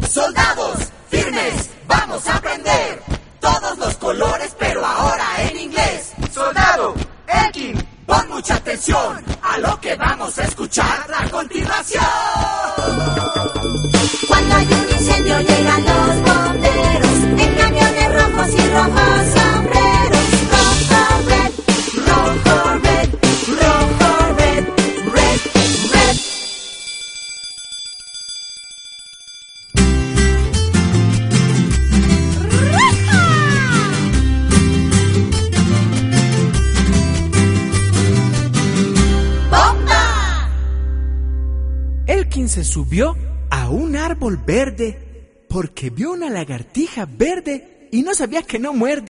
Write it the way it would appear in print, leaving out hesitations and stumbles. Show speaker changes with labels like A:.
A: Soldados, firmes, vamos a aprender todos los colores, pero ahora en inglés.
B: Soldado, Elkin,
A: pon mucha atención a lo que vamos a escuchar a continuación.
C: Cuando hay un incendio llegan los bomberos en camiones rojos y rojos sombreros. Rojo, red, rojo, red, rojo, red, red, red. ¡Bomba!
D: Elkin se subió a un árbol verde porque vio una lagartija verde y no sabía que no muerde.